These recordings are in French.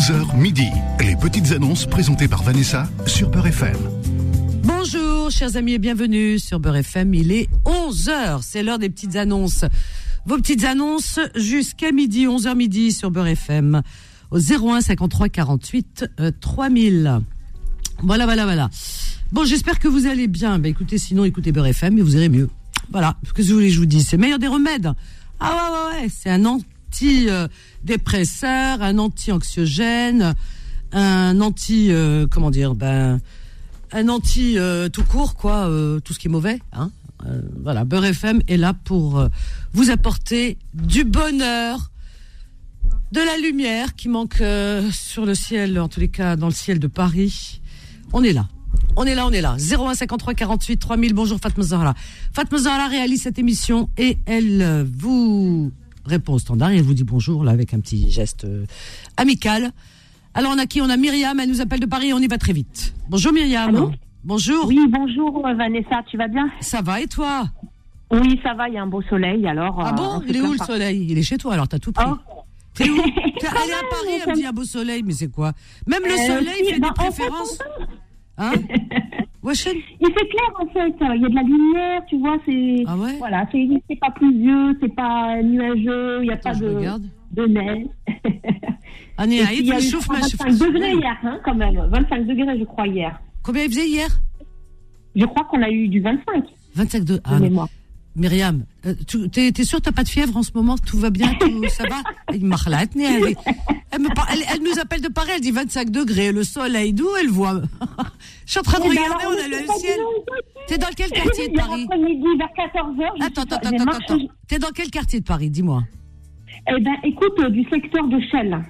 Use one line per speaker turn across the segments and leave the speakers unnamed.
11h midi. Les petites annonces présentées par Vanessa sur Beurre FM.
Bonjour, chers amis, et bienvenue sur Beurre FM. Il est 11h. C'est l'heure des petites annonces. Vos petites annonces jusqu'à midi, 11h midi sur Beurre FM. Au 01 53 48 3000. Voilà. Bon, j'espère que vous allez bien. Écoutez, sinon, écoutez Beurre FM et vous irez mieux. Voilà. Ce que je vous dis, c'est le meilleur des remèdes. Ah ouais. C'est un anti-dépresseur, un anti-anxiogène, un anti, un anti tout court, quoi, tout ce qui est mauvais. Hein. Voilà, Beurre FM est là pour vous apporter du bonheur, de la lumière qui manque sur le ciel, en tous les cas dans le ciel de Paris. On est là. 01 53 48 3000. Bonjour Fatma Zahra. Fatma Zahra réalise cette émission et elle vous répond au standard et elle vous dit bonjour là avec un petit geste amical. Alors on a qui ? On a Myriam, elle nous appelle de Paris et on y va très vite. Bonjour Myriam.
Allô ?
Bonjour.
Oui, bonjour Vanessa, tu vas bien ?
Ça va et toi ?
Oui, ça va, il y a un beau soleil alors.
Ah bon ? Il est où le soleil ? Il est chez toi alors, t'as tout pris. Oh. T'es où ? Elle est à Paris, elle me dit un beau soleil, mais c'est quoi ? Même le soleil fait des préférences. Hein? Wesh-en.
Il fait clair en fait, il y a de la lumière, tu vois, c'est voilà, c'est pas pluvieux, c'est pas nuageux, il y a pas de neige. Il chauffe 25 degrés hier, hein, quand même, 25 degrés je crois hier.
Combien il faisait hier ?
Je crois qu'on a eu du 25. 25
de mémoire. Myriam, t'es sûre que t'as pas de fièvre en ce moment ? Tout va bien, ça va ? Elle nous appelle de Paris, elle dit 25 degrés, le soleil, d'où elle voit ? Je suis en train de regarder, on a le ciel. T'es dans quel quartier de Paris ?
Après-midi, vers 14h.
Attends. T'es dans quel quartier de Paris ? Dis-moi.
Eh ben, écoute, du secteur de Chelles.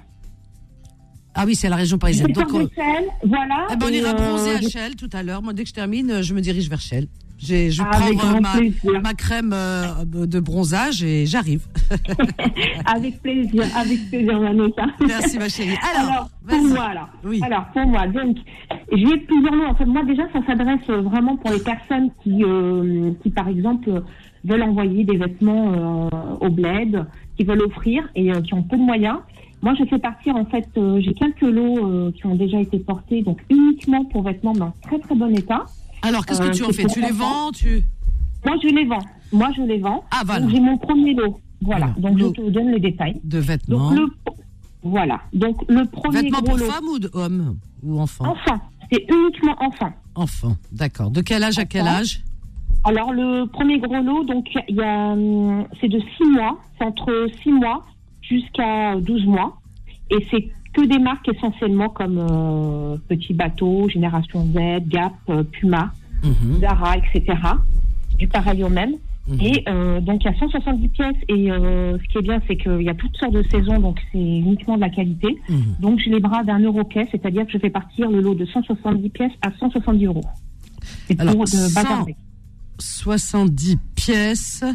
Ah oui, c'est la région parisienne.
Le secteur de Chelles, voilà.
Eh ben, on ira bronzer à Chelles tout à l'heure. Moi, dès que je termine, je me dirige vers Chelles. Je prends ma crème de bronzage et j'arrive.
Avec plaisir, Vanessa.
Merci ma chérie. Alors
pour moi, donc, j'ai plusieurs noms. En fait, moi déjà, ça s'adresse vraiment pour les personnes qui par exemple, veulent envoyer des vêtements au bled, qui veulent offrir et qui ont peu de moyens. Moi, je fais partir, en fait, j'ai quelques lots qui ont déjà été portés, donc uniquement pour vêtements dans très très bon état.
Alors, qu'est-ce que tu en fais ? Tu les vends ?
Moi, je les vends.
Ah, voilà.
Donc, j'ai mon premier lot. Voilà. Donc, je te donne les détails.
De vêtements.
Donc, Donc, le premier
vêtements pour
lot.
femmes ou d'hommes ? Ou enfants ?
Enfants. C'est uniquement enfants.
Enfants, d'accord. De quel âge à quel âge ?
Alors, le premier gros lot, donc, c'est de 6 mois. C'est entre 6 mois jusqu'à 12 mois. Et c'est que des marques essentiellement comme Petit Bateau, Génération Z, Gap, Puma, Zara, etc. Du pareil au même. Et donc il y a 170 pièces et ce qui est bien c'est qu'il y a toutes sortes de saisons, donc c'est uniquement de la qualité. Donc je les brade à 1 euro caisse, c'est-à-dire que je fais partir le lot de 170 pièces à 170 euros. C'est
alors,
pour de bazarder.
170 pièces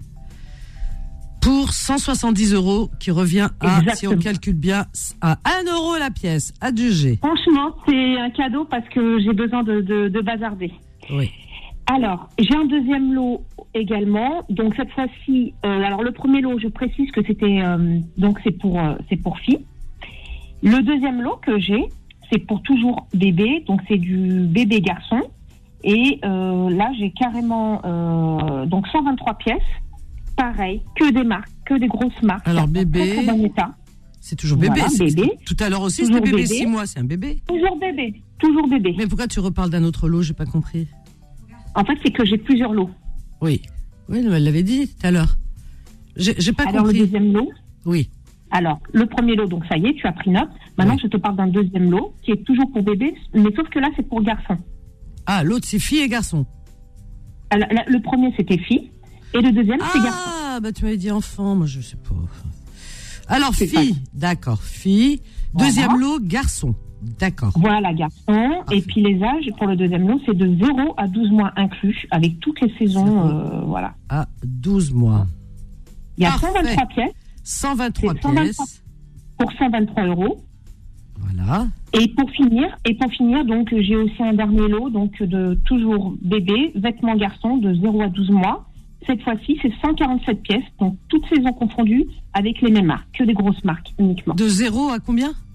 pour 170 euros qui revient à, exactement, si on calcule bien, à 1 euro la pièce, à juger.
Franchement, c'est un cadeau parce que j'ai besoin de bazarder.
Oui.
Alors, j'ai un deuxième lot également. Donc cette fois-ci, alors le premier lot, je précise que c'était donc c'est pour filles. Le deuxième lot que j'ai, c'est pour toujours bébé, donc c'est du bébé garçon. Et là, j'ai carrément donc 123 pièces. Pareil, que des marques, que des grosses marques.
Alors bébé,
très bon état.
C'est toujours bébé.
Voilà, bébé.
Tout à l'heure aussi, c'était bébé 6 mois, c'est un bébé.
Toujours bébé, toujours bébé.
Mais pourquoi tu reparles d'un autre lot ? J'ai pas compris.
En fait, c'est que j'ai plusieurs lots.
Oui, elle l'avait dit tout à l'heure. J'ai pas compris.
Alors le deuxième lot.
Oui.
Alors le premier lot, donc ça y est, tu as pris note. Maintenant, je te parle d'un deuxième lot qui est toujours pour bébé, mais sauf que là, c'est pour garçon.
Ah, l'autre c'est fille et garçon.
Alors, le premier c'était fille. Et le deuxième, c'est garçon.
Ah, bah tu m'avais dit enfant, moi je sais pas. Alors, fille, d'accord, fille. Deuxième lot, garçon, d'accord.
Voilà, garçon. Parfait. Et puis les âges, pour le deuxième lot, c'est de 0 à 12 mois inclus, avec toutes les saisons, voilà.
À 12 mois.
Il y a 123 pièces.
123 pièces.
Pour 123 euros.
Voilà.
Et pour finir, donc, j'ai aussi un dernier lot, donc, de toujours bébé, vêtements garçons, de 0 à 12 mois. Cette fois-ci, c'est 147 pièces, donc toutes saisons confondues, avec les mêmes marques, que des grosses marques uniquement.
De 0 à combien ?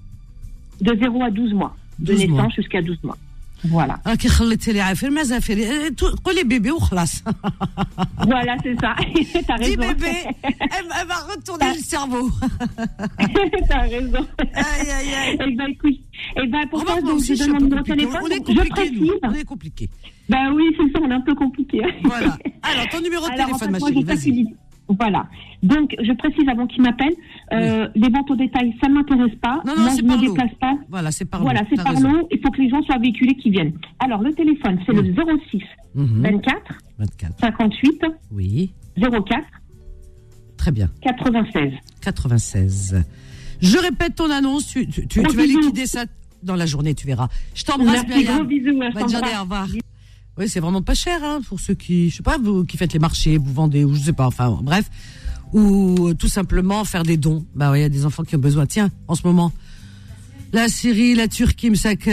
De 0 à 12 mois. De
12
naissance
mois.
jusqu'à 12 mois. Voilà.
كي خليتي لي عافير ما زافر قولي بيبي وخلاص.
Voilà, c'est ça. T'as
Dis
raison.
bébé, elle va retourner le cerveau.
T'as raison.
Aïe, aïe, aïe.
Eh ben, écoute. Eh ben, pour ça,
Remarque, moi
donc,
aussi,
je
je suis un
donne
peu
mon
compliqué.
téléphone.
On est
Je
compliqué, nous.
précise.
On est compliqué.
Ben oui, c'est ça, on est un peu compliqué.
Voilà. Alors, ton numéro de
Alors,
téléphone,
en
ma
fait, moi,
chérie,
j'ai
vas-y.
facilité. Voilà. Donc, je précise avant qu'il m'appelle, les ventes au détail, ça ne m'intéresse pas.
Non, non,
moi,
c'est
je ne
par
me
lot.
déplace pas.
Voilà, c'est par
Voilà,
lot.
c'est
T'as
par
raison.
lot. Il faut que les gens soient véhiculés qui viennent. Alors, le téléphone, c'est le 06 24
24.
58
Oui.
04
Très bien.
96.
96. Je répète ton annonce. Tu
Gros
vas
bisous.
liquider ça dans la journée, tu verras. Je t'embrasse,
Merci, gros
Myriam.
bisous. Je
Bonne journée,
t'embrasse.
au revoir. Oui, c'est vraiment pas cher, hein, pour ceux qui, je sais pas, vous qui faites les marchés, vous vendez, ou je sais pas, enfin, bref. Ou tout simplement faire des dons. Bah oui, il y a des enfants qui ont besoin. Tiens, en ce moment, la Syrie, la Turquie,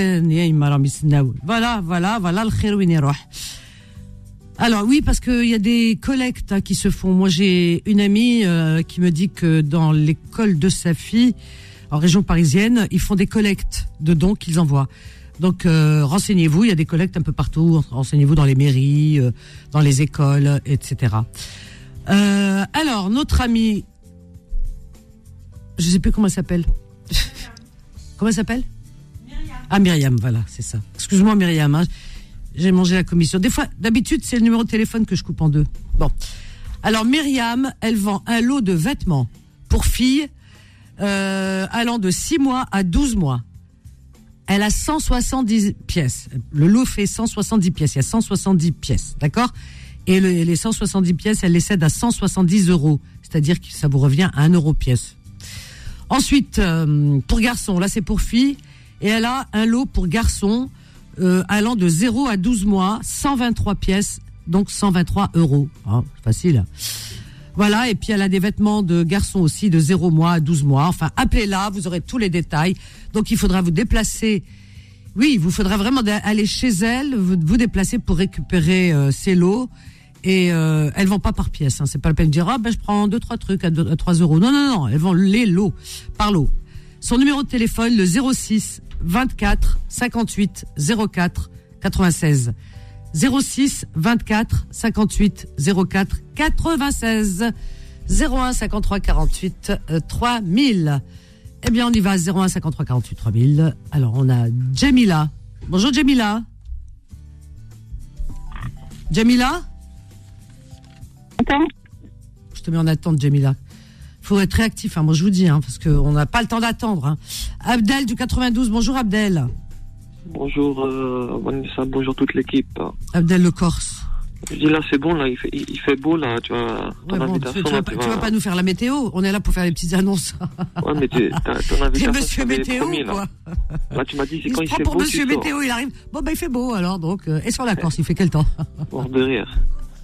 voilà, le khir win yarouh. Alors oui, parce qu'il y a des collectes qui se font. Moi, j'ai une amie qui me dit que dans l'école de sa fille, en région parisienne, ils font des collectes de dons qu'ils envoient. Donc, renseignez-vous, il y a des collectes un peu partout. Renseignez-vous dans les mairies, dans les écoles, etc. Alors, notre amie, je sais plus comment elle s'appelle. Comment elle s'appelle ? Myriam. Ah, Myriam, voilà, c'est ça. Excuse-moi, Myriam, hein, j'ai mangé la commission. Des fois, d'habitude, c'est le numéro de téléphone que je coupe en deux. Bon. Alors, Myriam, elle vend un lot de vêtements pour filles allant de 6 mois à 12 mois. Elle a 170 pièces. Le lot fait 170 pièces. Il y a 170 pièces, d'accord ? Et les 170 pièces, elle les cède à 170 €. C'est-à-dire que ça vous revient à 1 € pièce. Ensuite, pour garçons, là c'est pour filles. Et elle a un lot pour garçons allant de 0 à 12 mois, 123 pièces, donc 123 €. Ah, c'est facile. Voilà, et puis elle a des vêtements de garçons aussi de 0 mois à 12 mois. Enfin, appelez-la, vous aurez tous les détails. Donc il faudra vous déplacer. Oui, il vous faudra vraiment aller chez elle, vous déplacer pour récupérer ces lots. Et elles vont pas par pièce, hein. C'est pas la peine de dire je prends 2-3 trucs à 3 €. Non, elles vont les lots par lot. Son numéro de téléphone, le 06 24 58 04 96. 06 24 58 04 96. 01 53 48 3000. Eh bien, on y va, 01 53 48 3000. Alors, on a Jamila. Bonjour, Jamila. Jamila ?
Attends.
Je te mets en attente, Jamila. Faut être réactif, hein, moi je vous dis, hein, parce qu'on n'a pas le temps d'attendre. Hein. Abdel du 92, bonjour Abdel.
Bonjour Vanessa, bonjour toute l'équipe.
Abdel le Corse.
Je dis là c'est bon, là il fait beau là, tu vois.
Ouais, bon, tu vas pas nous faire la météo, on est là pour faire les petites annonces.
Ouais, mais ton invitation.
T'es monsieur météo
promis,
quoi.
Là tu m'as dit c'est
il
quand
se
il
prend
fait
pour
beau.
monsieur
tu
météo, il arrive. Bon bah il fait beau alors donc. Et sur la Corse, il fait quel temps?
Mort de rire.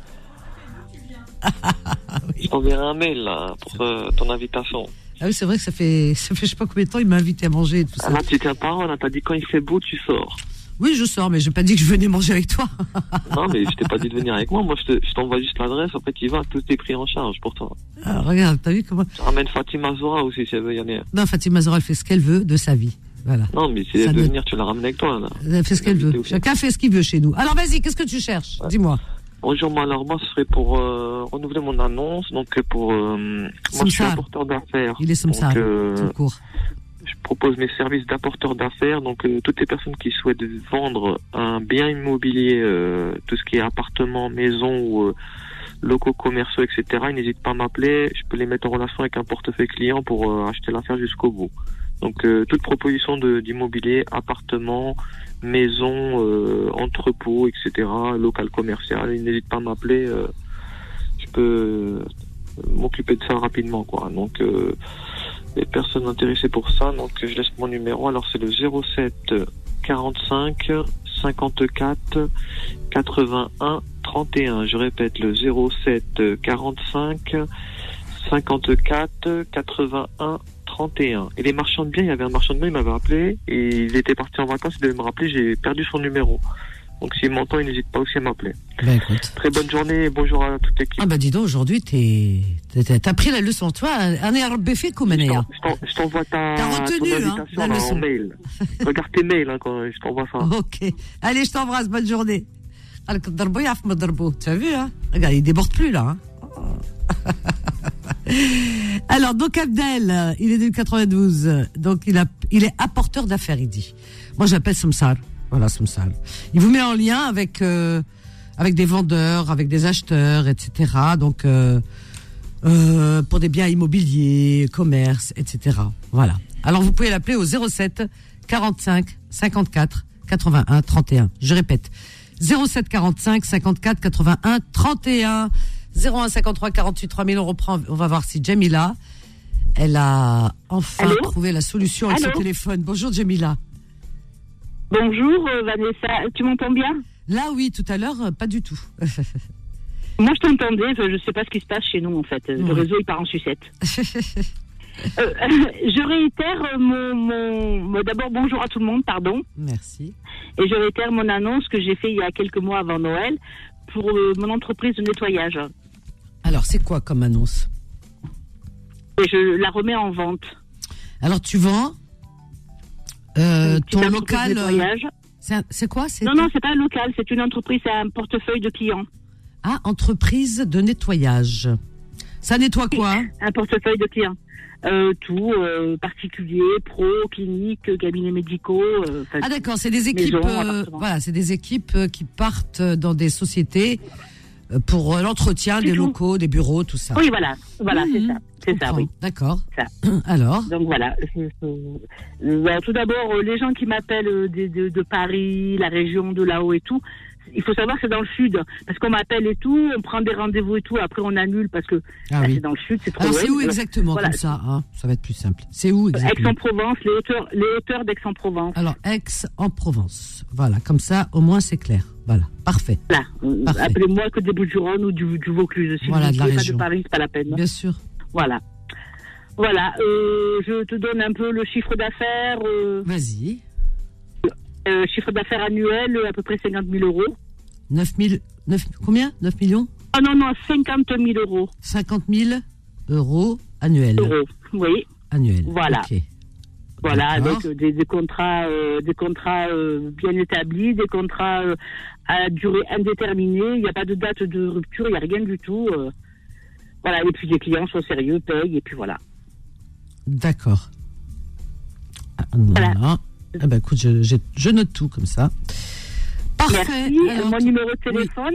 Oui. Je t'enverrai un mail là pour ton invitation.
Ah oui, c'est vrai que ça fait je sais pas combien de temps il m'a invité à manger et tout ça.
Là tu tiens parole, t'as dit quand il fait beau tu sors.
Oui, je sors, mais j'ai pas dit que je venais manger avec toi.
Non, mais je t'ai pas dit de venir avec moi. Moi, je t'envoie juste l'adresse. Après, tu y vas. Tout est pris en charge pour toi.
Ah, regarde, t'as vu comment.
Je ramène Fatima Zora aussi si elle veut y aller.
Non, Fatima Zora, elle fait ce qu'elle veut de sa vie. Voilà.
Non, mais si elle veut venir, tu la ramènes avec toi. Là.
Elle fait ce qu'elle veut. Chacun fait ce qu'il veut chez nous. Alors, vas-y, qu'est-ce que tu cherches? Ouais. Dis-moi.
Bonjour, moi, alors, moi, ce serait pour renouveler mon annonce. Donc, pour. moi, je suis apporteur d'affaires.
Il est Samsar, tout court.
Je propose mes services d'apporteur d'affaires. Donc, toutes les personnes qui souhaitent vendre un bien immobilier, tout ce qui est appartement, maison ou locaux commerciaux, etc., ils n'hésitent pas à m'appeler. Je peux les mettre en relation avec un portefeuille client pour acheter l'affaire jusqu'au bout. Donc, toute proposition d'immobilier, appartement, maison, entrepôt, etc., local commercial, ils n'hésitent pas à m'appeler. Je peux m'occuper de ça rapidement, quoi. Donc, les personnes intéressées pour ça, donc je laisse mon numéro. Alors c'est le 07 45 54 81 31. Je répète, le 07 45 54 81 31. Et les marchands de biens, il y avait un marchand de biens, il m'avait appelé et il était parti en vacances, il devait me rappeler, j'ai perdu son numéro. Donc s'il m'entend, il n'hésite pas aussi à m'appeler.
Ben écoute.
Très bonne journée et bonjour à toute l'équipe.
Ah bah dis donc, aujourd'hui, t'as pris la leçon. Toi, un RBF comme un air.
Je t'envoie
T'as retenu,
ton invitation
la leçon.
en mail. Regarde tes mails quand je t'envoie ça.
Ok. Allez, je t'embrasse, bonne journée. Tu as vu, hein? Regarde, il déborde plus, là. Hein. Alors, donc Abdel, il est du 92. Donc, il est apporteur d'affaires, il dit. Moi, j'appelle Samsar. Voilà, Samsar. Il vous met en lien avec des vendeurs, avec des acheteurs, etc. Donc, pour des biens immobiliers, commerce, etc. Voilà. Alors, vous pouvez l'appeler au 07 45 54 81 31. Je répète. 07 45 54 81 31 01 53 48 3000. On va voir si Jamila, elle a enfin trouvé la solution avec son téléphone. Bonjour Jamila.
Bonjour Vanessa, tu m'entends bien?
Là oui, tout à l'heure, pas du tout.
Moi je t'entendais, je ne sais pas ce qui se passe chez nous en fait. Le réseau il part en sucette. Je réitère d'abord bonjour à tout le monde, pardon.
Merci.
Et je réitère mon annonce que j'ai fait il y a quelques mois avant Noël pour mon entreprise de nettoyage.
Alors c'est quoi comme annonce?
Et je la remets en vente.
Alors tu vends ton local. C'est quoi?
Non, c'est pas un local, c'est une entreprise, c'est un portefeuille de clients.
Ah, entreprise de nettoyage. Ça nettoie quoi?
Un portefeuille de clients. Tout, particulier, pro, clinique, cabinets médicaux.
Ah d'accord, c'est des équipes. Voilà, c'est des équipes qui partent dans des sociétés pour l'entretien des locaux, des bureaux, tout ça.
Oui, voilà, c'est ça, oui.
D'accord.
Ça.
Alors.
Donc voilà. Tout d'abord, les gens qui m'appellent de Paris, la région de là-haut et tout. Il faut savoir que c'est dans le sud, parce qu'on m'appelle et tout, on prend des rendez-vous et tout, après on annule parce que c'est dans le sud, c'est trop loin.
Alors c'est où exactement comme ça hein? Ça va être plus simple. C'est où exactement?
Aix-en-Provence, les hauteurs d'Aix-en-Provence.
Alors Aix-en-Provence, voilà, comme ça au moins c'est clair. Voilà, parfait.
Voilà. Parfait. Appelez-moi que des Bouches-du-Rhône ou du Vaucluse. Si
voilà,
vous
de la
ne
région.
Pas de Paris, c'est pas la peine.
Bien sûr.
Voilà. Voilà, je te donne un peu le chiffre d'affaires.
Vas-y.
Chiffre d'affaires annuel, à peu près 50 000 euros.
9 combien? 9 millions?
Ah non, 50 000 euros.
50 000 euros annuels.
Oui.
Annuels.
Voilà.
Okay.
Voilà, avec des contrats bien établis, des contrats à durée indéterminée. Il n'y a pas de date de rupture, il n'y a rien du tout. Voilà, et puis les clients sont sérieux, payent, et puis voilà.
D'accord.
Voilà.
Eh ben, écoute, je note tout comme ça. Parfait.
Merci.
Alors,
mon numéro de téléphone,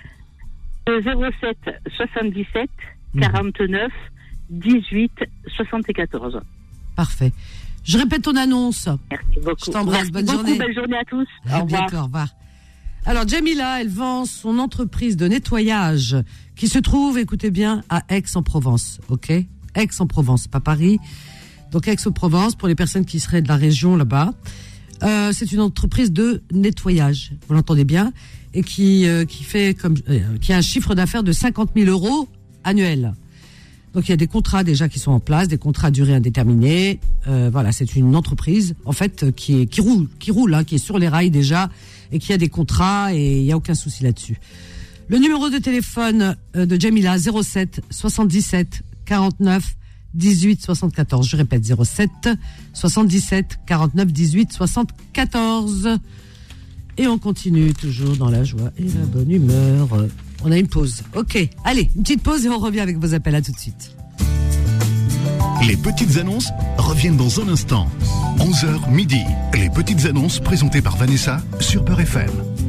07 77 49 18 74.
Parfait. Je répète ton annonce.
Merci beaucoup.
Je t'embrasse. Bonne journée.
Belle journée à tous.
À bientôt. Au revoir. Alors, Jamila, elle vend son entreprise de nettoyage qui se trouve, écoutez bien, à Aix-en-Provence. OK? Aix-en-Provence, pas Paris. Donc, Aix-en-Provence, pour les personnes qui seraient de la région là-bas. C'est une entreprise de nettoyage, vous l'entendez bien, et qui a un chiffre d'affaires de 50 000 euros annuels. Donc il y a des contrats déjà qui sont en place, des contrats à durée indéterminée. Voilà, c'est une entreprise en fait qui roule, hein, qui est sur les rails déjà et qui a des contrats et il y a aucun souci là-dessus. Le numéro de téléphone de Jamila 07 77 49 18 74. Je répète 07 77 49 18 74. Et on continue toujours dans la joie et la bonne humeur. On a une pause. Ok, allez, une petite pause et on revient avec vos appels. À tout de suite.
Les petites annonces reviennent dans un instant. 11h midi. Les petites annonces présentées par Vanessa sur Beurre FM.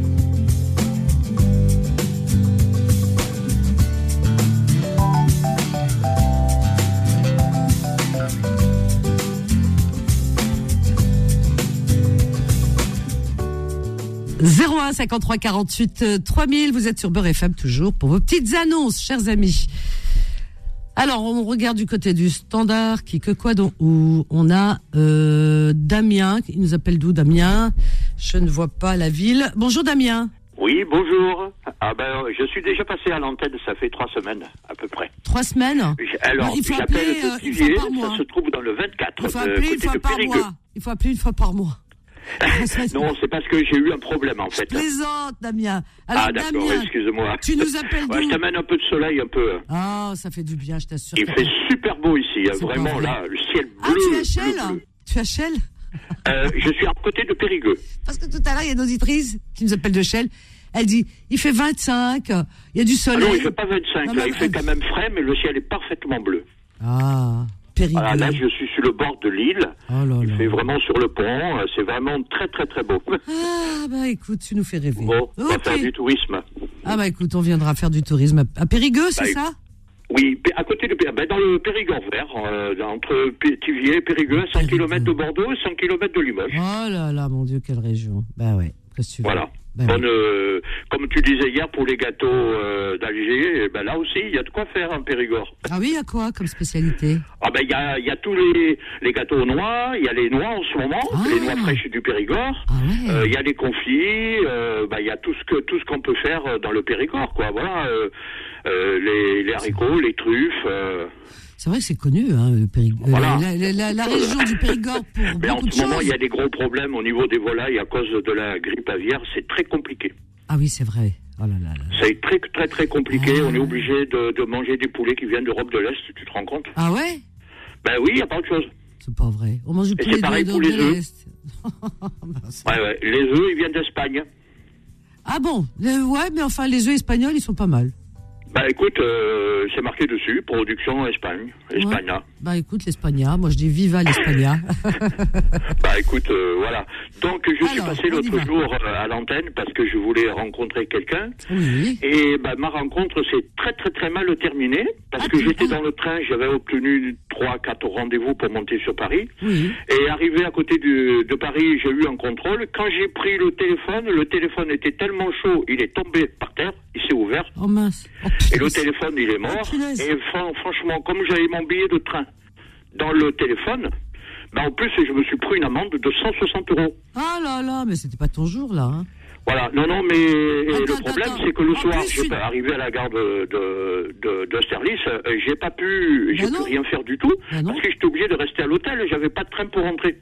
«
01 53 48 3000, vous êtes sur Beurre FM toujours pour vos petites annonces, chers amis. Alors, on regarde du côté du standard, où on a Damien, il nous appelle d'où Damien? Je ne vois pas la ville. Bonjour Damien.
Oui, bonjour. Ah ben, je suis déjà passé à l'antenne, ça fait 3 semaines à peu près.
3 semaines?
Alors,
il faut appeler
une fois par mois. Ça se trouve dans le 24.
Il faut appeler une fois par mois. Il faut appeler une fois par mois.
Non, c'est parce que j'ai eu un problème, en fait.
Je plaisante, Damien. Alors,
d'accord,
Damien,
excuse-moi.
tu nous appelles d'où?
Je t'amène un peu de soleil, un peu.
Ah, ça fait du bien, je t'assure.
Il fait super beau ici,
C'est
vraiment,
pas vrai.
là, le ciel bleu.
Ah, tu es à Chelles?
bleu, bleu.
Tu es à Chelles?
Je suis à côté de Périgueux.
Parce que tout à l'heure, il y a une auditrice qui nous appelle de Chelles. Elle dit, il fait 25, il y a du
Ah
soleil.
non, il fait pas 25,
Non,
là,
mais-
il fait quand même frais, mais le ciel est parfaitement bleu.
Ah, Périgueux.
Voilà, là, je suis sur le bord de l'île.
Oh là
Il
là.
fait vraiment sur le pont. C'est vraiment très, très, très beau.
Ah, bah écoute, tu nous fais rêver.
Bon, on va
Ok.
faire du tourisme.
Ah, bah écoute, on viendra faire du tourisme à Périgueux, c'est
Bah,
ça?
Oui, à côté de dans le Périgord vert, entre Pithiviers et Périgueux, à 100
Périgueux.
km de Bordeaux et 100 km de Limoges.
Oh là là, mon Dieu, quelle région. Bah ouais, qu'est-ce que tu veux?
Voilà.
Bah
Bonne,
ouais.
comme tu disais hier pour les gâteaux d'Alger, ben là aussi, il y a de quoi faire en Périgord.
Ah oui, il y a quoi comme spécialité?
Ah ben il y a tous les gâteaux aux noix, il y a les noix en ce moment,
Ah.
les noix fraîches du Périgord.
Ah ouais.
Il y a les confits, il y a tout ce qu'on peut faire dans le Périgord, quoi. Voilà, les haricots, les truffes.
C'est vrai que c'est connu, hein, le Périgord.
Voilà.
La région du Périgord pour
Mais en
beaucoup de
ce moment,
choses.
il y a des gros problèmes au niveau des volailles à cause de la grippe aviaire. C'est très compliqué.
Ah oui, c'est vrai. Oh là là là.
C'est très, très, très compliqué.
Ah.
On est obligé de manger des poulets qui viennent d'Europe de l'Est, tu te rends compte?
Ah ouais?
Ben oui, il n'y a pas autre chose.
C'est pas vrai. On mange du
Et
poulet
c'est pareil
de
pour les œufs.
l'Est. Ben, c'est-
Ouais. Les œufs, ils viennent d'Espagne.
Ah bon? Ouais, mais enfin, les œufs espagnols, ils sont pas mal.
Bah écoute, c'est marqué dessus, production Espagne, Espagna.
Ouais. Bah écoute, l'Espagna, moi je dis viva l'Espagna.
Bah écoute, voilà. Donc je suis
Alors,
passé
on y
l'autre
va.
jour à l'antenne parce que je voulais rencontrer quelqu'un.
Oui.
Et bah, ma rencontre s'est très très très mal terminée parce
Ah,
que
tu-
j'étais
ah.
dans le train, j'avais obtenu 3-4 rendez-vous pour monter sur Paris.
Oui.
Et arrivé à côté de Paris, j'ai eu un contrôle. Quand j'ai pris le téléphone était tellement chaud, il est tombé par terre, il s'est ouvert.
Oh mince. Oh,
Et le
punaise.
téléphone, il est mort.
Ah, punaise.
Et franchement, comme j'avais mon billet de train dans le téléphone, bah en plus, je me suis pris une amende de 160 €.
Ah là là, mais c'était pas ton jour là. Hein.
Voilà. Non, mais
Attends,
le problème,
attends.
c'est que le
En
soir,
plus,
j'ai
une-
pas arrivé à la gare d'Austerlitz, j'ai pas pu, j'ai
Bah
pu
non.
rien faire du tout,
Bah non.
parce que j'étais obligé de rester à l'hôtel, j'avais pas de train pour rentrer.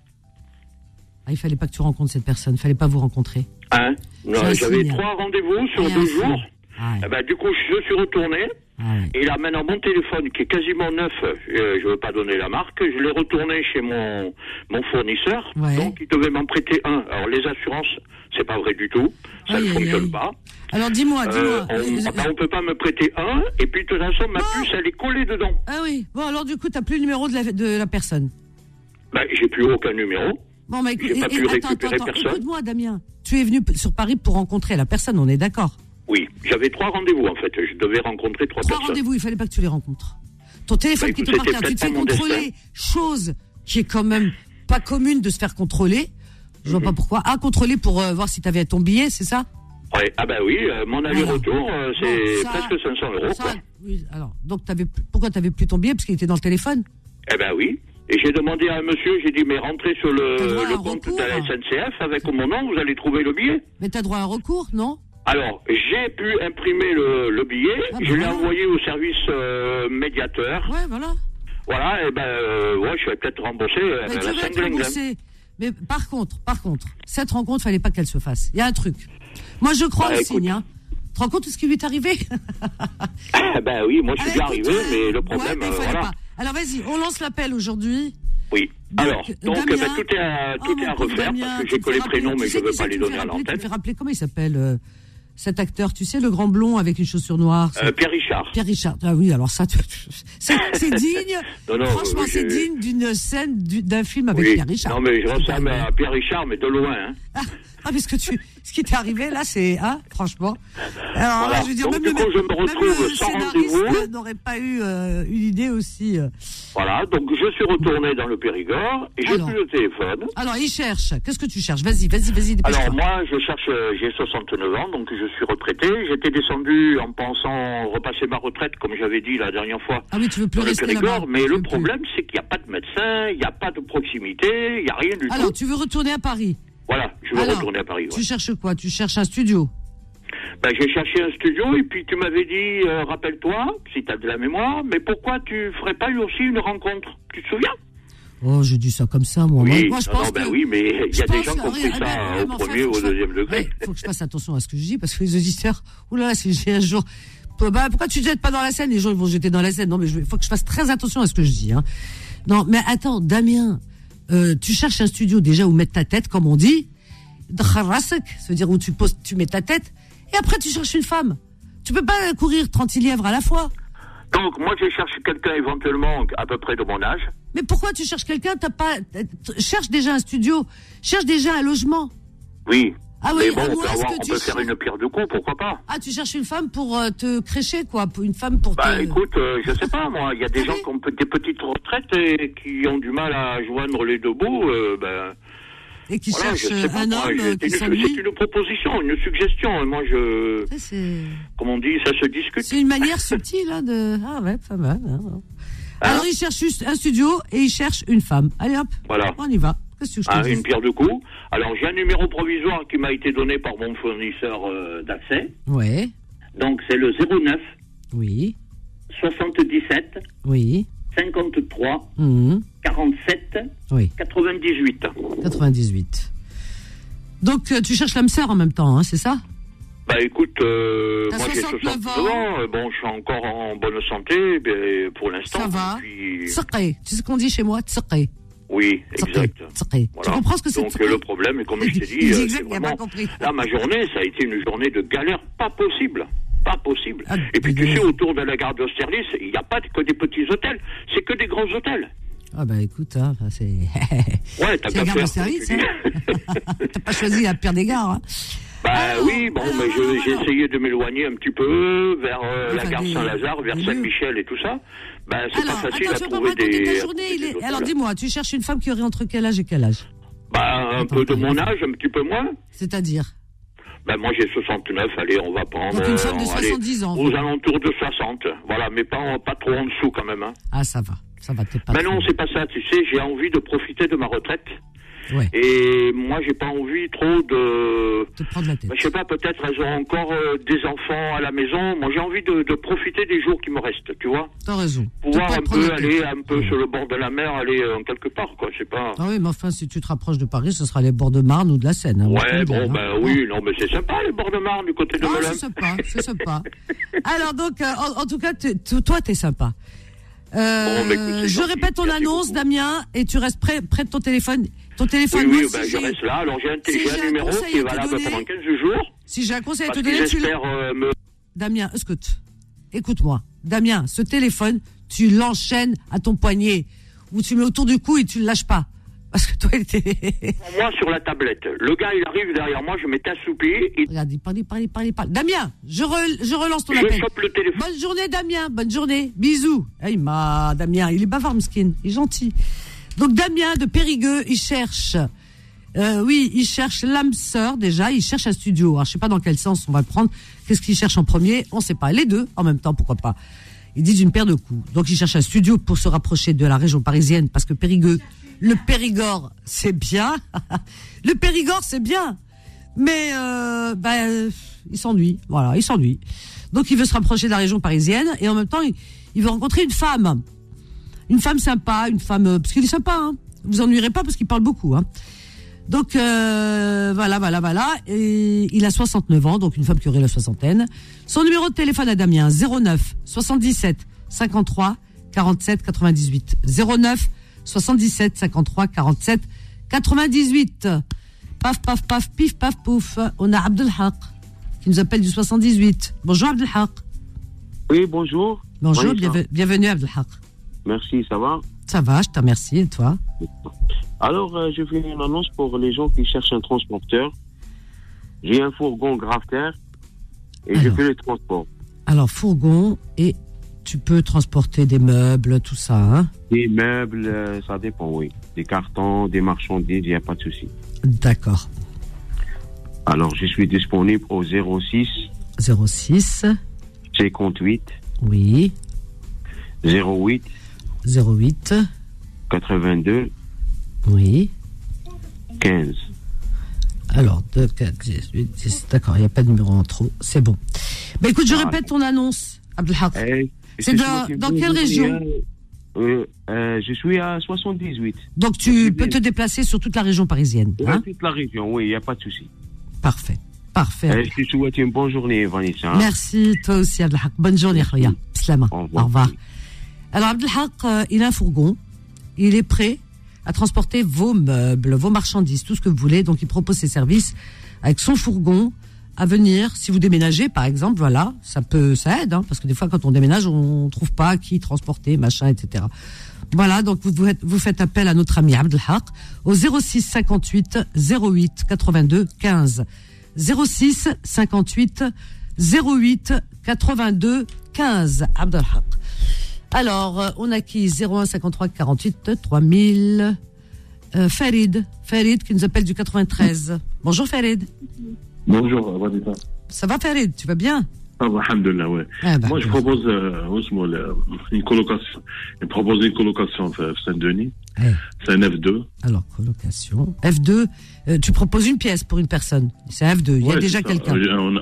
Ah, il fallait pas que tu rencontres cette personne, il fallait pas vous rencontrer.
Hein? Non,
C'est un
j'avais
signe.
3 rendez-vous sur
Et un
2
signe.
jours.
Ah ouais.
Eh ben, du coup, je suis retourné.
Ah ouais.
Et là, maintenant, mon téléphone, qui est quasiment neuf, je ne veux pas donner la marque, je l'ai retourné chez mon fournisseur.
Ouais.
Donc, il devait m'en prêter un. Alors, les assurances, c'est pas vrai du tout. Ça
Aïe,
ne
aïe,
fonctionne
aïe.
pas.
Alors dis-moi.
On peut pas me prêter un. Et puis, de toute façon, ma puce, elle est collée dedans.
Ah oui. Bon, alors du coup, t'as plus le numéro de la personne.
Ben, j'ai plus aucun numéro.
Bon, bah écoute,
J'ai pas pu récupérer
attends,
personne.
écoute-moi, Damien. Tu es venu sur Paris pour rencontrer la personne, on est d'accord?
Oui, j'avais 3 rendez-vous, en fait. Je devais rencontrer 3
3
personnes.
rendez-vous, il fallait pas que tu les rencontres. Ton téléphone
Bah,
qui
écoute,
te part
c'était
tu te fais
peut-être pas mon
contrôler,
destin.
chose qui est quand même pas commune de se faire contrôler. Je vois pas pourquoi. Ah, contrôler pour voir si t'avais ton billet, c'est ça?
Ouais. Ah ben oui, mon aller-retour, c'est
Bon, ça-
presque 500 €.
Ça,
quoi.
oui, alors, donc pourquoi t'avais plus ton billet? Parce qu'il était dans le téléphone?
Eh ben oui. Et j'ai demandé à un monsieur, j'ai dit, mais rentrez sur
T'as droit à
le
un
compte
recours.
de la SNCF avec mon nom, vous allez trouver le billet.
Mais t'as droit à un recours, non?
Alors, j'ai pu imprimer le billet,
Ah, ben
je l'ai
voilà.
envoyé au service médiateur.
Ouais, voilà.
Voilà, et ouais, je vais peut-être rembourser
Mais tu
la
vas être
5 lingues.
remboursé. Mais par contre, cette rencontre, fallait pas qu'elle se fasse. Il y a un truc. Moi, je crois
Bah,
au
écoute.
signe, hein. Tu te rends compte de ce qui lui est arrivé?
Ben oui, moi je suis
Ah,
bien
écoute,
arrivé, mais le problème,
ouais, mais il fallait
voilà.
pas. Alors vas-y, on lance l'appel aujourd'hui.
Oui.
Donc,
Alors, donc
Damien-
tout est à
Oh, mon pauvre
refaire,
Damien,
parce que
tu
j'ai
me
que
fais
les
rappeler-
prénoms, mais
tu
je
sais
ne veux
qui
pas
c'est
les
qui me fait
donner à
rappeler, tu me
l'antenne.
fais rappeler comment il s'appelle cet acteur, tu sais, le grand blond avec une chaussure noire.
Pierre Richard.
Pierre Richard. Ah oui, alors ça, c'est digne.
Non,
Franchement, c'est
j'ai-
digne d'une scène, d'un film avec
Oui.
Pierre Richard.
Non, mais je
C'est
ressemble
pas-
à Pierre Richard, mais de loin. Hein.
Ah, mais ce qui t'est arrivé là, c'est, franchement. Alors,
Voilà.
je veux dire,
Donc,
même
du
le,
coup, je me
même
retrouve
le
sans
scénariste
rendez-vous.
n'aurait pas eu une idée aussi.
Voilà, donc je suis retourné dans le Périgord et j'ai
Alors.
plus le téléphone.
Alors, il cherche. Qu'est-ce que tu cherches? Vas-y, dépêche-toi.
Alors moi, je cherche, j'ai 69 ans, donc je suis retraité. J'étais descendu en pensant repasser ma retraite, comme j'avais dit la dernière fois,
Ah oui, tu veux plus
dans le
rester
Périgord.
là-bas.
Mais
Tu
le
veux plus.
problème, c'est qu'il n'y a pas de médecin, il n'y a pas de proximité, il n'y a rien du
Alors,
tout.
tu veux retourner à Paris?
Voilà, je veux
Alors,
retourner à Paris. Ouais.
Tu cherches quoi? Tu cherches un studio?
Ben, j'ai cherché un studio et puis tu m'avais dit, rappelle-toi, si tu as de la mémoire, mais pourquoi tu ferais pas aussi une rencontre? Tu te souviens?
Oh, je dis ça comme ça, moi.
Oui,
moi je pense que...
oui, mais il y a des gens qui ont pris ça au premier ou au deuxième degré.
Il faut que je fasse attention à ce que je dis, parce que les auditeurs, oulala, si j'ai un jour... pourquoi tu ne jettes pas dans la Seine? Les gens ils vont jeter dans la Seine. Non, mais il faut que je fasse très attention à ce que je dis. Hein. Non, mais attends, Damien, tu cherches un studio déjà où mettre ta tête, comme on dit. C'est-à-dire où tu mets ta tête, et après tu cherches une femme. Tu peux pas courir 30 lièvres à la fois.
Donc, moi, je cherche quelqu'un éventuellement à peu près de mon âge.
Mais pourquoi tu cherches quelqu'un? Cherche déjà un studio, cherche déjà un logement.
Oui.
Ah oui,
mais bon, on peut faire une pierre de coups, pourquoi pas?
Ah, tu cherches une femme pour te crécher, quoi, une femme pour
écoute, je sais pas, moi, il y a des gens qui ont des petites retraites et qui ont du mal à joindre les deux bouts,
et qui cherchent un homme qui s'ennuie.
C'est une proposition, une suggestion. Moi, comme on dit, ça se discute.
C'est une manière subtile, hein, de... Ah ouais, pas mal. Hein. Alors, il cherche juste un studio et il cherche une femme. Allez, hop,
voilà.
On y va. Qu'est-ce que je te dis ?
Une pierre de coups. Alors, j'ai un numéro provisoire qui m'a été donné par mon fournisseur d'accès.
Ouais.
Donc, c'est le 09.
Oui.
77.
Oui.
53. 47.
Oui.
98.
98. Donc, tu cherches l'âme sœur en même temps, hein, c'est ça ?
Écoute, moi j'ai 69
ans.
Bon, je suis encore en bonne santé, pour l'instant.
Ça va.
Puis...
Tsaqé. Tu sais ce qu'on dit chez moi ? Tsaqé.
Oui, exact.
Tsaqé.
Voilà.
Tu comprends ce que c'est ?
Donc le problème, comme je t'ai dit, c'est vraiment...
compris.
Là, ma journée, ça a été une journée de galère pas possible. Pas possible.
Ah,
et puis tu sais, autour de la gare d'Austerlitz, il n'y a pas que des petits hôtels, c'est que des grands hôtels.
Ah écoute, hein, c'est...
Ouais, t'as qu'à faire.
T'as pas choisi la pire des gares, hein.
Oui, mais j'ai essayé de m'éloigner un petit peu vers la gare Saint-Lazare, vers Saint-Michel et tout ça. C'est pas facile à trouver des journées.
Alors dis-moi, tu cherches une femme qui aurait entre quel âge et quel âge ?
Un peu de mon âge, un petit peu moins.
C'est-à-dire ?
Moi j'ai 69, allez, on va prendre...
Donc une femme de 70 ans.
Aux alentours de 60, voilà, mais pas trop en dessous quand même. Hein.
Ah, ça va, t'es pas...
Mais non, c'est pas ça, tu sais, j'ai envie de profiter de ma retraite.
Ouais.
Et moi, j'ai pas envie trop de...
Te prendre la tête.
Je sais pas, peut-être elles ont encore des enfants à la maison. Moi, j'ai envie de profiter des jours qui me restent, tu vois.
T'as raison.
Pouvoir aller un peu sur le bord de la mer, aller quelque part, quoi, je sais pas.
Ah oui, mais enfin, si tu te rapproches de Paris, ce sera les bords de Marne ou de la Seine. Hein,
ouais, oui, non, mais c'est sympa, les bords de Marne, du côté de Melun.
C'est sympa. Alors, donc, en tout cas, toi, t'es sympa.
Écoute,
je répète ton annonce, Damien, et tu restes près de ton téléphone. Ton téléphone,
oui, je reste là. Alors, j'ai un numéro qui est valable pendant 15 jours.
Si j'ai un conseil à te donner, Damien, écoute-moi. Damien, ce téléphone, tu l'enchaînes à ton poignet, ou tu mets autour du cou et tu le lâches pas. Parce que toi,
moi, sur la tablette. Le gars, il arrive derrière moi, je m'étais assoupi.
Regarde, il parle. Damien, je relance ton appel.
Je chope le téléphone.
Bonne journée, Damien. Bonne journée. Bisous. Damien, il est bavard, Mskin. Il est gentil. Donc, Damien de Périgueux, il cherche... il cherche l'âme sœur, déjà. Il cherche un studio. Alors, je sais pas dans quel sens on va le prendre. Qu'est-ce qu'il cherche en premier ? On sait pas. Les deux, en même temps, pourquoi pas. Ils disent une paire de coups. Donc, il cherche un studio pour se rapprocher de la région parisienne, parce que Périgueux... Le Périgord, c'est bien. Le Périgord, c'est bien. Mais il s'ennuie. Voilà, il s'ennuie. Donc, il veut se rapprocher de la région parisienne. Et en même temps, il veut rencontrer une femme. Une femme sympa, parce qu'il est sympa. Hein. Vous ennuierez pas parce qu'il parle beaucoup. Hein. Donc, voilà. Et il a 69 ans, donc une femme qui aurait la soixantaine. Son numéro de téléphone à Damien, 09 77 53 47 98. 09 77 53 47 98. Paf, paf, paf, pif, paf, pouf. On a Abdelhaq qui nous appelle du 78. Bonjour Abdelhaq.
Oui, bonjour.
Bonjour, bienvenue Abdelhaq.
Merci, ça va ?
Ça va, je te remercie. Et toi ?
Alors, je fais une annonce pour les gens qui cherchent un transporteur. J'ai un fourgon Grafter et je fais le transport. Alors, fourgon et... Tu peux transporter des meubles, tout ça, hein ? Des meubles, ça dépend, oui. Des cartons, des marchandises, il n'y a pas de souci. D'accord. Alors, je suis disponible au 06 58. Oui. 08 82. Oui. 15. Alors, 2, 4, 10, d'accord, il n'y a pas de numéro en trop, c'est bon. Écoute, je répète ton annonce, Abdelhaq. C'est dans quelle région ? Je suis à 78.
Donc tu peux te déplacer sur toute la région parisienne.
Hein? Toute la région, oui, il n'y a pas de souci.
Parfait. Parfait.
Je te souhaite une bonne journée, Vanessa.
Merci, toi aussi, Abdelhak. Bonne journée, Khouya. Slama. Au revoir. Alors, Abdelhak, il a un fourgon. Il est prêt à transporter vos meubles, vos marchandises, tout ce que vous voulez. Donc, il propose ses services avec son fourgon à venir. Si vous déménagez, par exemple, voilà, ça aide, hein, parce que des fois, quand on déménage, on trouve pas qui transporter, machin, etc. Voilà, donc vous faites appel à notre ami Abdelhak au 06 58 08 82 15. 06 58 08 82 15. Abdelhak. Alors, on a qui 01 53 48 3000. Farid qui nous appelle du 93. Bonjour Farid.
Bonjour, Vanessa.
Ça va Farid, tu vas bien?
Ah, alhamdoulilah, ouais. Moi, je propose une colocation. Je propose une colocation à Saint-Denis. C'est un F2.
Alors, colocation. F2, tu proposes une pièce pour une personne. C'est un F2, il y a déjà quelqu'un.
J'ai un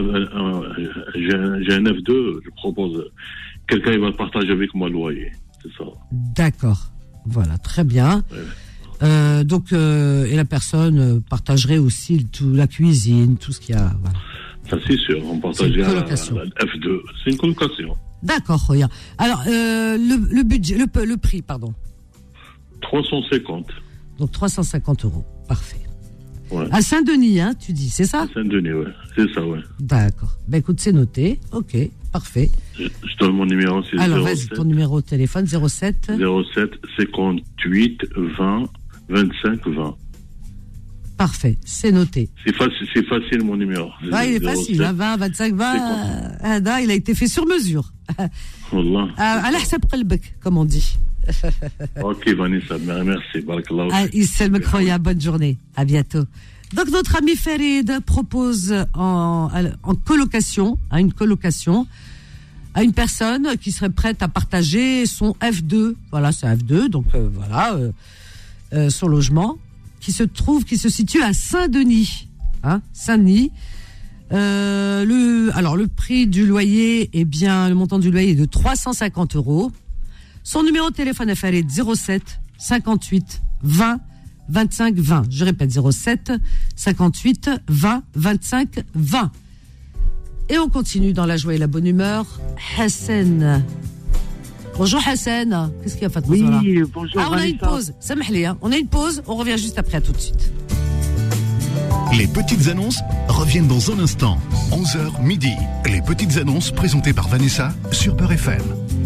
F2, je propose. Quelqu'un il va partager avec moi le loyer. C'est ça.
D'accord. Voilà, très bien. Ouais. Donc, et la personne partagerait aussi la cuisine, tout ce qu'il y a. Voilà.
Ça, c'est sûr. On partagerait la F2. C'est une colocation.
D'accord, Roya. Alors, le budget, le prix, pardon.
350.
Donc, 350 €. Parfait.
Ouais.
À Saint-Denis, hein, tu dis, c'est ça?
À Saint-Denis, ouais. C'est ça, ouais.
D'accord. Ben, écoute, c'est noté. Ok, parfait.
Je donne mon numéro, c'est
alors, 07. Vas-y, ton numéro de téléphone, 07.
07 58 20 25 20.
Parfait, c'est noté.
C'est facile mon numéro.
Ouais, il est facile, hein, 20, 25, 20. Il a été fait sur mesure.
Wallah.
Ala hsab qalbek, comme on dit.
Ok, Vanessa, merci. Barakallahu.
Issel Khoya, bonne journée. À bientôt. Donc, notre ami Farid propose en colocation, une colocation, à une personne qui serait prête à partager son F2. Voilà, c'est un F2, donc son logement, qui se situe à Saint-Denis. Hein, Saint-Denis. Le prix du loyer, le montant du loyer est de 350 €. Son numéro de téléphone est Farid 07 58 20 25 20. Je répète 07 58 20 25 20. Et on continue dans la joie et la bonne humeur. Hassan. Bonjour Hassan. Qu'est-ce qu'il y a, Fatma?
Oui, bonjour.
On a une pause. Samahli, hein. On a une pause. On revient juste après. À tout de suite.
Les petites annonces reviennent dans un instant. 11h midi. Les petites annonces présentées par Vanessa sur Beurre FM.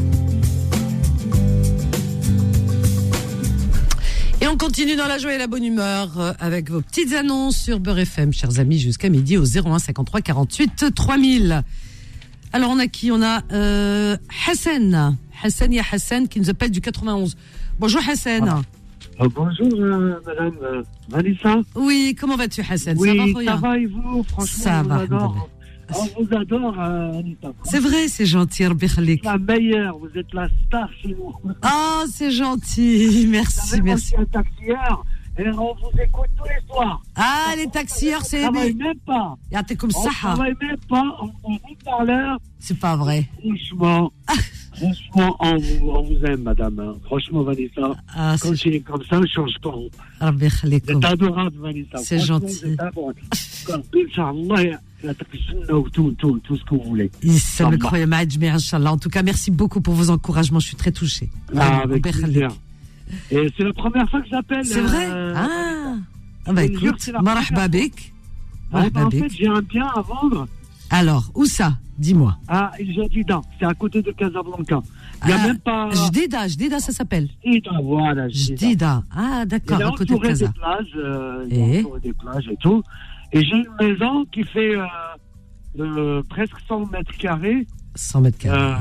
Et on continue dans la joie et la bonne humeur avec vos petites annonces sur Beurre FM, chers amis, jusqu'à midi au 01 53 48 3000. Alors on a qui? On a Hassan. Hassan, il y a Hassan qui nous appelle du 91. Bonjour Hassan.
Bonjour madame Vanessa.
Oui, comment vas-tu Hassan?
Oui,
ça va,
ça va et vous? Franchement,
ça va.
On vous adore, Anita.
C'est vrai, c'est gentil, Rabbi Khalik.
La meilleure, vous êtes la star chez nous.
Ah, c'est gentil, merci.
Moi, je suis un taxieur et on vous écoute tous les soirs.
Ah, les taxieurs, c'est...
On ne travaille même pas.
T'es comme ça.
On ne travaille même pas, on est parleur.
C'est pas vrai.
Franchement, on vous aime, madame. Hein. Franchement, Vanessa, quand j'ai comme ça, je change pas.
Rabbi Khalik.
C'est adorable, Vanessa.
C'est gentil.
Inch'Allah, tout ce que vous voulez.
En tout cas, merci beaucoup pour vos encouragements. Je suis très touchée.
Avec plaisir. Et c'est la première fois que j'appelle.
C'est vrai? Écoute, marhaba bik.
En fait, j'ai un bien à vendre.
Alors, où ça? Dis-moi.
Jadida, c'est à côté de Casablanca. Il n'y a même pas...
Jdida, ça s'appelle.
Jdida, voilà.
Jdida. Ah, d'accord, à côté de Casa.
Il est entouré des plages et tout. Et j'ai une maison qui fait presque 100 mètres carrés.
100 mètres carrés.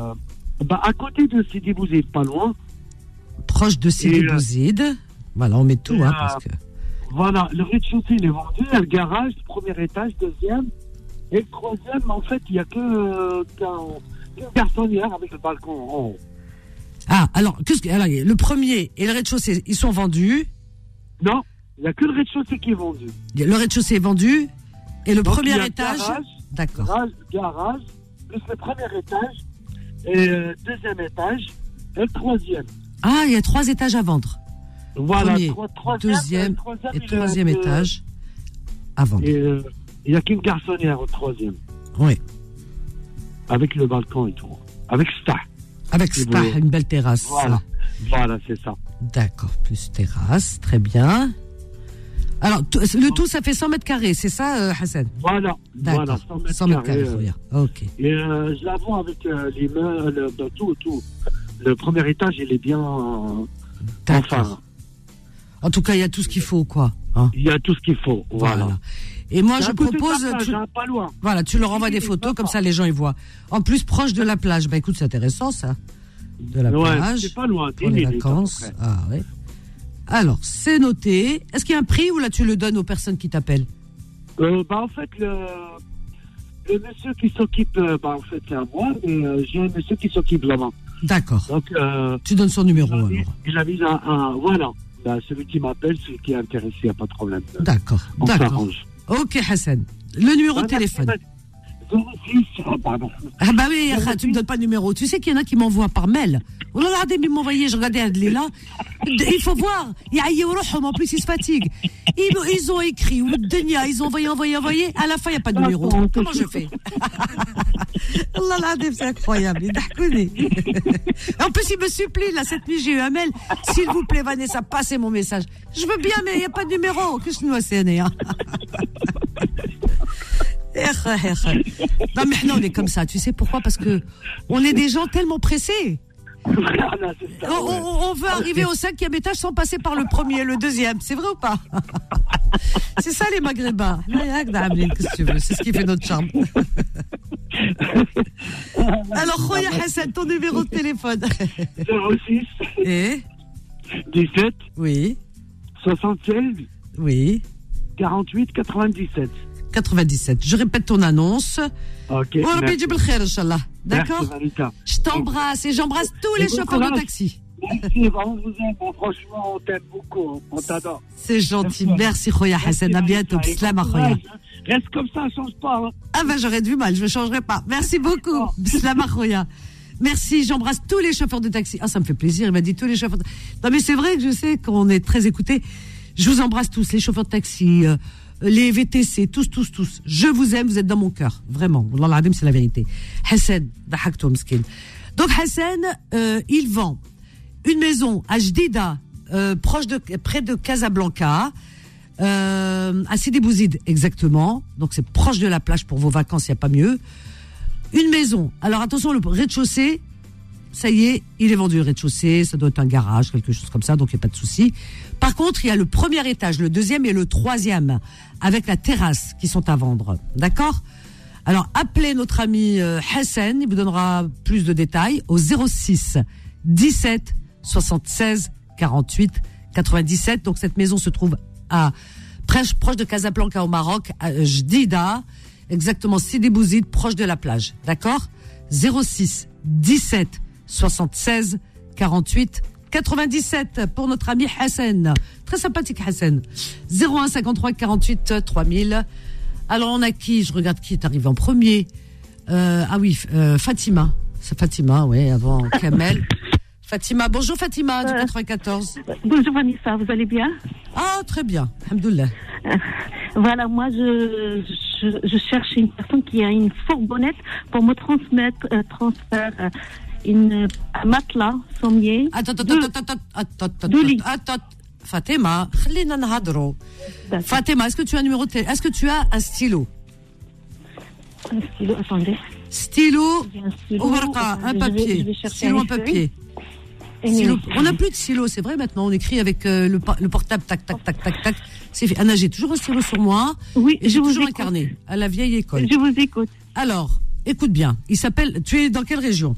À côté de Sidi Bouzid, pas loin.
Proche de Sidi Bouzid. Voilà, on met tout, parce que...
Voilà, le rez-de-chaussée, il est vendu. Il y a le garage, le premier étage, deuxième. Et le troisième, en fait, il n'y a qu'une garçonnière avec le balcon en haut.
Ah, alors, le premier et le rez-de-chaussée, ils sont vendus?
Non, il n'y a que le rez-de-chaussée qui est vendu.
Le rez-de-chaussée est vendu et le premier étage?
D'accord. Garage, plus le premier étage et deuxième étage. et le troisième.
Ah, il y a 3 étages à vendre.
Voilà,
Premier, deuxième et troisième étage à vendre.
Il n'y a qu'une garçonnière au troisième.
Oui.
Avec le balcon et tout. Avec Stah.
Avec Stah, une belle terrasse.
Voilà, c'est ça.
D'accord, plus terrasse, très bien. Alors, le tout, ça fait 100 mètres carrés, c'est ça, Hassan?
Voilà,
d'accord. 100 mètres carrés. Ok.
Et je la vends avec les mains, tout. Le premier étage, il est bien.
Enfin. En tout cas, il y a tout ce qu'il faut, quoi. Hein?
Il y a tout ce qu'il faut, voilà.
Et moi, je propose.
Pas loin.
Voilà, tu leur envoies des photos, comme ça les gens ils voient. En plus, proche de la plage. Bah écoute, c'est intéressant, ça. De la plage.
C'est pas loin,
pour les vacances. Ah ouais. Alors, c'est noté. Est-ce qu'il y a un prix ou là tu le donnes aux personnes qui t'appellent?
En fait, le monsieur qui s'occupe, en fait, c'est à moi, mais j'ai un monsieur qui s'occupe là-bas.
D'accord. Donc, tu donnes son numéro alors.
Il avise voilà. Celui qui m'appelle, celui qui est intéressé, il n'y a pas de problème.
D'accord.
On s'arrange.
Ok, Hassan. Le numéro de téléphone.
06, pardon.
Ah bah oui, tu me donnes pas le numéro. Tu sais qu'il y en a qui m'envoient par mail. Oh là là, ils m'envoyaient, je regardais Adlela. Il faut voir. En plus, ils se fatiguent. Ils ont écrit, ou Denia, ils ont envoyé. À la fin, il n'y a pas de numéro. Comment je fais? Oh là là, c'est incroyable. En plus, il me supplie, là, cette nuit, j'ai eu un mail. S'il vous plaît, Vanessa, passez mon message. Je veux bien, mais il n'y a pas de numéro. Que je nous assène, hein. Non, mais on est comme ça. Tu sais pourquoi? Parce que on est des gens tellement pressés. On veut arriver au 5e étage sans passer par le premier, le deuxième. C'est vrai ou pas? C'est ça les Maghrébins. Qu'est-ce que tu veux? C'est ce qui fait notre charme. Alors, Khoya Hassan, ton numéro de téléphone.
06
et
17
oui
76
oui
48 97.
97. Je répète ton annonce.
Ok.
D'accord. Je t'embrasse et j'embrasse tous les chauffeurs de taxi.
Merci, on vous aime. Franchement, on t'aime beaucoup. On t'adore.
C'est gentil. Merci, Khoya Hassan. À bientôt. Bislam, Khoya.
Reste comme ça, change pas. Hein.
Ah ben, j'aurais du mal. Je ne changerai pas. Merci beaucoup. Bislam, Khoya. Merci, j'embrasse tous les chauffeurs de taxi. Ah, ça me fait plaisir. Il m'a dit tous les chauffeurs. Non, mais c'est vrai que je sais qu'on est très écoutés. Je vous embrasse tous, les chauffeurs de taxi, les VTC, tous. Je vous aime, vous êtes dans mon cœur. Vraiment. Wallah al-Adim, c'est la vérité. Hassan, dahakto miskin. Donc, Hassan, il vend une maison à Jdida, près de Casablanca, à Sidi Bouzid, exactement. Donc, c'est proche de la plage pour vos vacances, il n'y a pas mieux. Une maison. Alors, attention, le rez-de-chaussée, ça y est, il est vendu le rez-de-chaussée, ça doit être un garage, quelque chose comme ça, donc il n'y a pas de souci. Par contre, il y a le premier étage, le deuxième et le troisième, avec la terrasse qui sont à vendre. D'accord? Alors, appelez notre ami Hassan, il vous donnera plus de détails au 06 17 76 48 97. Donc, cette maison se trouve proche de Casablanca au Maroc, à Jdida, exactement Sidi Bouzid, proche de la plage. D'accord? 06 17 76 48 97 pour notre ami Hassan. Très sympathique Hassan. 01 53 48 3000. Alors on a qui? Je regarde qui est arrivé en premier. Fatima. C'est Fatima, oui, avant Kamel. Fatima, bonjour Fatima du 94.
Bonjour Vanessa, vous allez bien?
Ah, très bien, alhamdoulilah.
Voilà, moi je cherche une personne qui a une fourgonnette pour me transférer un matelas sommier.
Attends. Fatima, خلينا نهضروا. Fatima, est-ce que tu as un numéro de téléphone? Est-ce que tu as un stylo?
Un stylo, attendez.
Stylo ou un papier. Stylo, un papier. On n'a plus de stylo, c'est vrai maintenant. On écrit avec le portable, tac. C'est fait. Anna, j'ai toujours un stylo sur moi.
Oui,
et j'ai toujours un carnet à la vieille école.
Je vous écoute.
Alors, écoute bien. Il s'appelle. Tu es dans quelle région?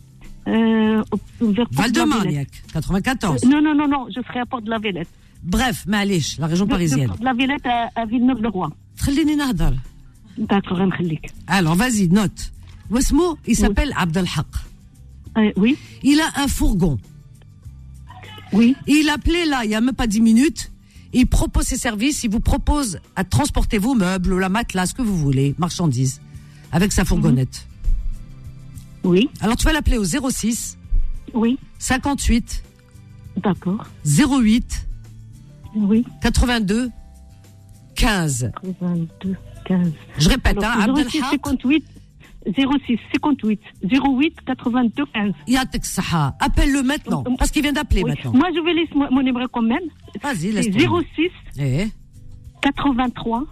Val-de-Marne, 94.
Non, je serai à Port-de-la-Villette.
Bref, Malish, la région parisienne.
Port-de-la-Villette à Villeneuve-le-Roi. D'accord,
alors, vas-y, note. Wasmo, il s'appelle Abdelhaq.
Oui.
Il a un fourgon.
Oui.
Il appelait là, il n'y a même pas 10 minutes. Il propose ses services. Il vous propose à transporter vos meubles ou la matelas, ce que vous voulez, marchandises, avec sa fourgonnette.
Oui.
Alors, tu vas l'appeler au 06
Oui.
58.
D'accord.
08.
Oui.
82. 15.
82, 15.
Je répète,
alors, 06 58 06 58 08 82 15.
Yatek Saha. Appelle-le maintenant, parce qu'il vient d'appeler maintenant.
Moi, je vais laisser mon numéro quand même.
Vas-y,
laisse. C'est 06 83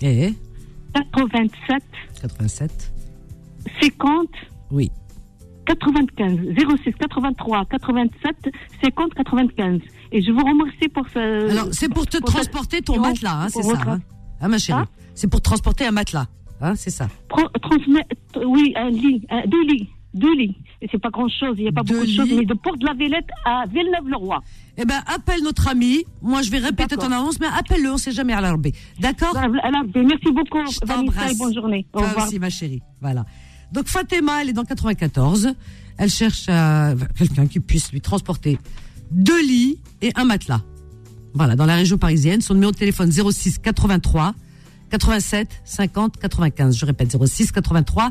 87 50.
Oui.
95 06 83 87 50 95. Et je vous remercie pour ce.
Alors, c'est pour te transporter ton matelas, hein, c'est ça, hein, ma chérie. C'est pour transporter un matelas, hein, c'est ça.
Transmettre, oui, un lit, deux lits. Et c'est pas grand-chose, il n'y a pas beaucoup de choses, mais de Porte de la Villette à Villeneuve-le-Roi.
Eh ben, appelle notre ami. Moi, je vais répéter ton annonce, mais appelle-le, on ne sait jamais à l'Arabie. D'accord?
Merci beaucoup, Vanessa, et bonne journée. Au revoir.
Merci, ma chérie. Voilà. Donc, Fatima, elle est dans 94. Elle cherche quelqu'un qui puisse lui transporter 2 lits et un matelas. Voilà, dans la région parisienne. Son numéro de téléphone 06 83 87 50 95. Je répète, 06 83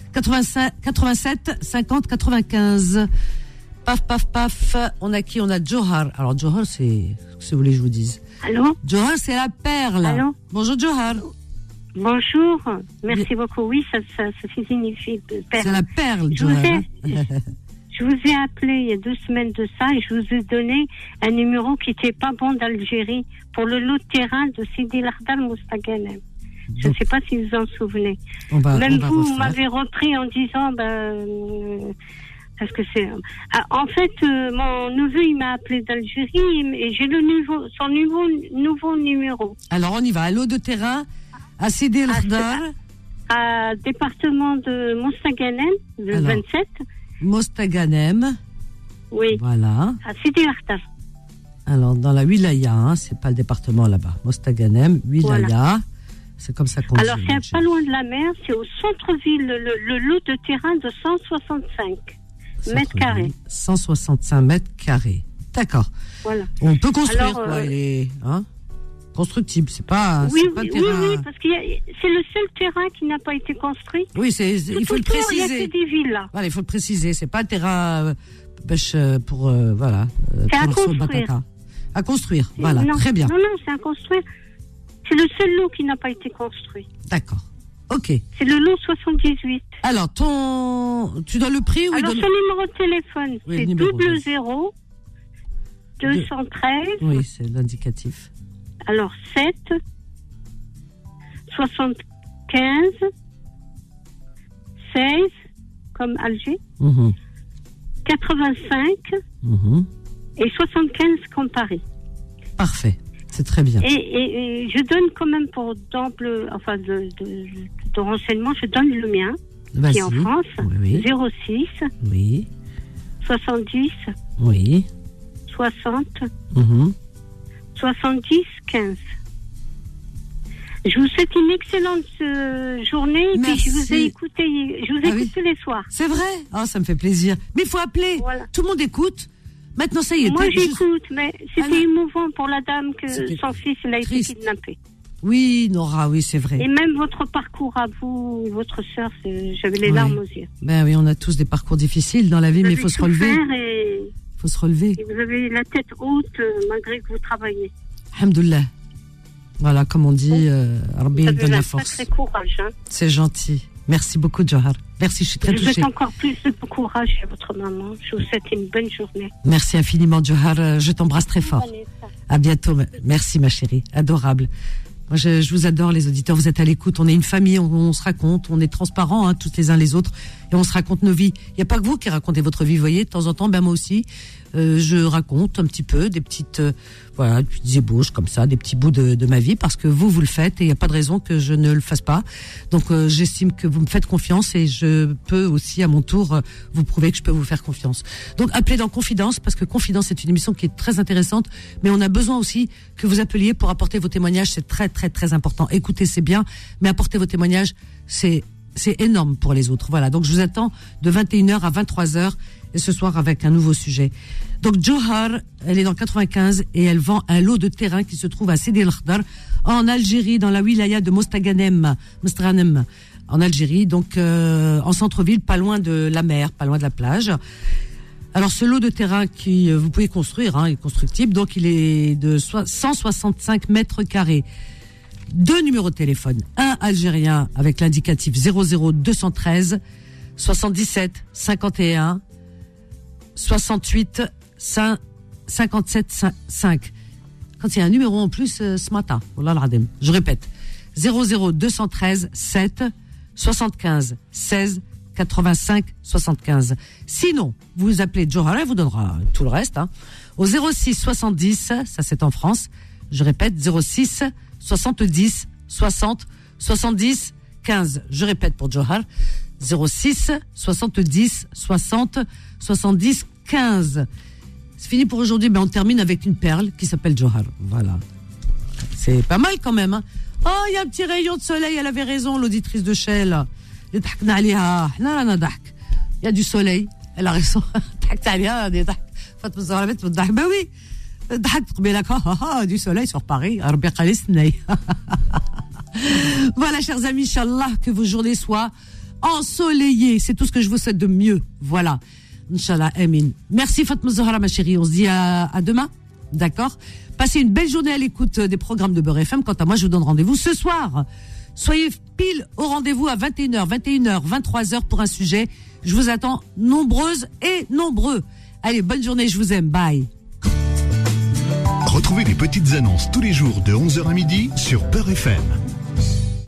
87 50 95. Paf, paf, paf. On a qui? On a Johar. Alors, Johar, c'est ce que vous voulez que je vous dise.
Allô?
Johar, c'est la perle.
Allô?
Bonjour, Johar.
Bonjour. Merci beaucoup. Oui, ça signifie perle.
C'est la perle, Johar.
Je vous ai appelé il y a 2 semaines de ça et je vous ai donné un numéro qui n'était pas bon d'Algérie pour le lot de terrain de Sidi Lardal Mostaganem. Je ne sais pas si vous en souvenez. Même vous m'avez repris en disant parce que c'est en fait mon neveu il m'a appelé d'Algérie et j'ai son nouveau numéro.
Alors on y va. Lot de terrain à Sidi Lardal.
À département de Mostaganem, le 27.
Mostaganem.
Oui.
Voilà.
À Sidi Lardal.
Alors, dans la wilaya, hein, c'est pas le département là-bas. Mostaganem, wilaya. Voilà. C'est comme ça qu'on dit.
Alors, c'est pas loin de la mer, c'est au centre-ville, le lot de terrain de 165 mètres carrés.
165 mètres carrés. D'accord.
Voilà.
On peut construire, alors, quoi. Il est constructible, c'est pas.
Oui,
c'est pas terrain...
oui, parce que c'est le seul terrain qui n'a pas été construit.
Oui, il faut le préciser.
Il y a que des villes là.
Voilà, il faut le préciser. C'est pas un terrain pour
voilà. C'est à construire.
À construire, voilà,
non,
très bien.
Non, c'est à construire. C'est le seul lot qui n'a pas été construit.
D'accord. Ok.
C'est le lot 78.
Alors, tu donnes le prix ou
alors, son numéro de téléphone, c'est 00 213.
Oui, c'est l'indicatif.
Alors, 7 75 16 comme Alger 85 et 75 comme Paris.
Parfait, c'est très bien.
Et je donne quand même pour d'ample, enfin de renseignements, je donne le mien.
Vas-y.
Qui est en France,
oui.
06
oui.
70
oui.
60 70 15. Je vous souhaite une excellente journée. Et puis je vous ai écouté, tous les soirs.
C'est vrai? Oh, ça me fait plaisir. Mais il faut appeler. Voilà. Tout le monde écoute. Maintenant, ça y est.
Moi, j'écoute, mais c'était émouvant pour la dame que son fils a été kidnappé.
Oui, Nora, oui, c'est vrai.
Et même votre parcours à vous, votre sœur, j'avais les larmes aux yeux.
Ben oui, on a tous des parcours difficiles dans la vie, mais il faut se relever. Il faut se relever.
Et vous avez la tête haute malgré que vous travaillez.
Alhamdoulilah. Voilà, comme on dit, Rabbi donne la force.
Sacré courage. Hein.
C'est gentil. Merci beaucoup, Johar. Merci, je suis très touchée.
Je vous souhaite encore plus de courage à votre maman. Je vous souhaite une bonne journée.
Merci infiniment, Johar. Je t'embrasse très fort. À bientôt. Merci, ma chérie. Adorable. Moi, je vous adore, les auditeurs. Vous êtes à l'écoute. On est une famille. On se raconte. On est transparents, hein, tous les uns les autres. Et on se raconte nos vies. Il n'y a pas que vous qui racontez votre vie. Vous voyez, de temps en temps, ben moi aussi, je raconte un petit peu des petites, des ébauches comme ça, des petits bouts de ma vie, parce que vous le faites et il n'y a pas de raison que je ne le fasse pas. Donc, j'estime que vous me faites confiance et je peux aussi, à mon tour, vous prouver que je peux vous faire confiance. Donc, appelez dans Confidence, parce que Confidence est une émission qui est très intéressante, mais on a besoin aussi que vous appeliez pour apporter vos témoignages. C'est très, très, très important. Écoutez, c'est bien, mais apporter vos témoignages, c'est énorme pour les autres. Voilà. Donc, je vous attends de 21h à 23h. Et ce soir avec un nouveau sujet. Donc Johar, elle est dans 95 et elle vend un lot de terrain qui se trouve à Sidi El-Khdar en Algérie, dans la wilaya de Mostaganem, en Algérie, donc en centre-ville, pas loin de la mer, pas loin de la plage. Alors, ce lot de terrain qui vous pouvez construire, est constructible, donc il est de 165 mètres carrés. 2 numéros de téléphone, un algérien avec l'indicatif 00213 77 51 68 57 5. Quand il y a un numéro en plus ce matin, wallah al-adim. Je répète, 00213 7 75 16 85 75. Sinon, vous appelez Johar, elle vous donnera tout le reste, au 06 70, ça c'est en France. Je répète, 06 70 60 70 15. Je répète pour Johar, 06 70 60 70 15. C'est fini pour aujourd'hui, mais on termine avec une perle qui s'appelle Johar. Voilà. C'est pas mal quand même. Oh, il y a un petit rayon de soleil, elle avait raison, l'auditrice de Shell. Il y a du soleil, elle a raison. Ben oui. Du soleil sur Paris. Voilà, chers amis, Inch'Allah, que vos journées soient ensoleillées. C'est tout ce que je vous souhaite de mieux. Voilà. Inch'Allah, amin. Merci Fatma Zahra, ma chérie. On se dit à demain. D'accord? Passez une belle journée à l'écoute des programmes de Beurre FM. Quant à moi, je vous donne rendez-vous ce soir. Soyez pile au rendez-vous à 21h, 23h pour un sujet. Je vous attends nombreuses et nombreux. Allez, bonne journée, je vous aime. Bye.
Retrouvez les petites annonces tous les jours de 11h à midi sur Beurre FM.